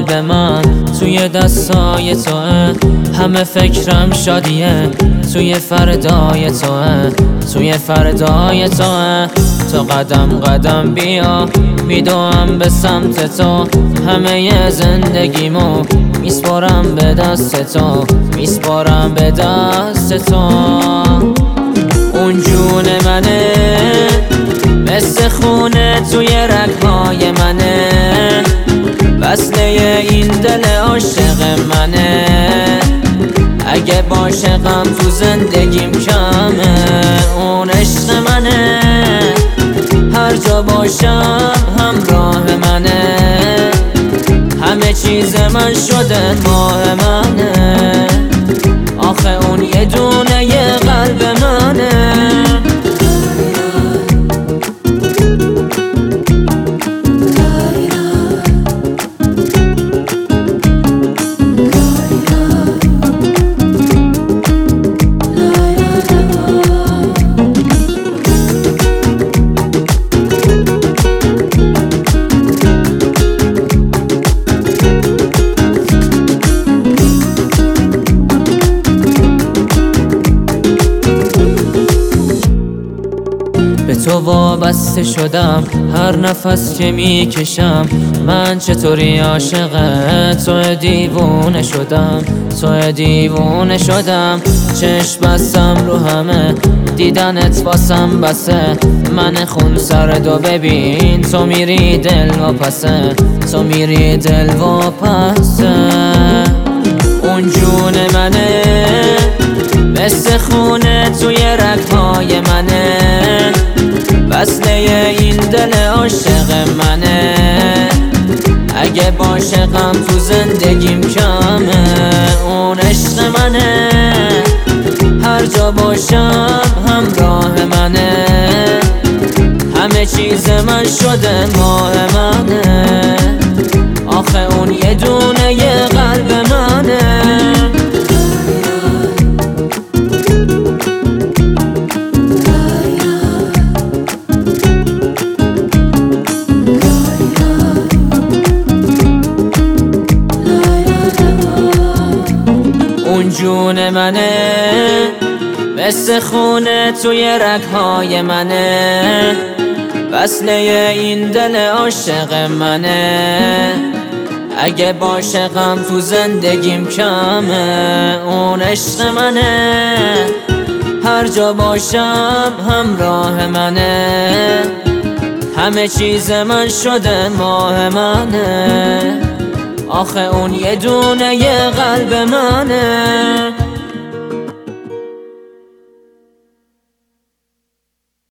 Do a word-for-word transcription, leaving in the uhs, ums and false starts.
قلب من توی دستای توه، همه فکرم شادیه توی فردای توه، توی فردای توه. تو قدم قدم بیا میدوام به سمت تو، همه زندگیمو میسپارم به دست تو، میسپارم به دست تو. اون جون منه مثل خونه توی رگهای منه، وصله این دل عاشق منه. اگه باشه غم تو زندگیم کمه، اون عشق منه. هر جا باشم همراه منه، همه چیز من شده ماه منه. آخه اون یه دونه یه قلب منه. به تو وابسته شدم هر نفس که میکشم، من چطوری عاشق تو دیوونه شدم، تو دیوونه شدم. چشم بستم رو همه دیدنت واسم بسه، من خون سرد و ببین تو میری دل و پسه، تو میری دل و پسه. اون جون منه مثل خونه توی رگهای منه، وصله این دل عاشق منه. اگه باشه غم تو زندگیم کمه، اون عشق منه. هر جا باشم همراه منه، همه چیز من شده ماه منه. آخه اون یه دونه یه قلب منه. اون جون منه مثل خونه توی رگهای منه، وصله این دل عاشق منه. اگه باشه غم تو زندگیم کمه، اون عشق منه. هر جا باشم همراه منه، همه چیز من شده ماه منه. آخه اون یه دونه یه قلب منه.